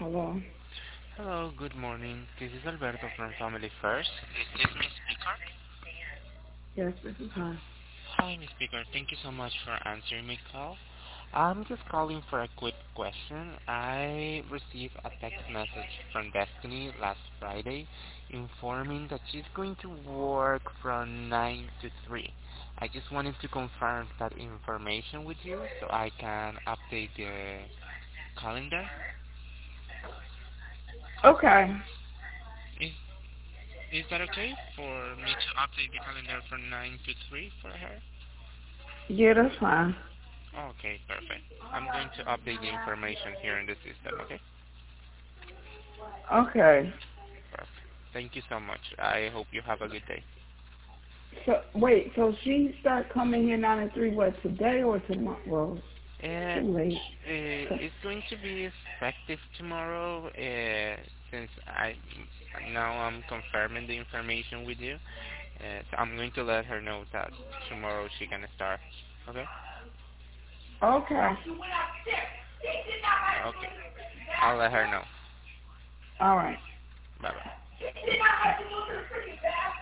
Hello. Hello, good morning. This is Alberto from Family First. Is this Miss Speaker? Yes, this is her. Hi, Miss Speaker. Thank you so much for answering my call. I'm just calling for a quick question. I received a text message from Destiny last Friday informing that she's going to work from 9 to 3. I just wanted to confirm that information with you so I can update the calendar. Okay. Is Is that okay for me to update the calendar from 9 to 3 for her? Yeah, that's fine. Okay, perfect. I'm going to update the information here in the system, okay? Okay. Perfect. Thank you so much. I hope you have a good day. So wait, so she start coming here 9 to 3 what, today or tomorrow? Well, Uh, too late. it's going to be effective tomorrow since now I'm confirming the information with you. So I'm going to let her know that tomorrow she can start. Okay? Okay. Okay. I'll let her know. All right. Bye-bye.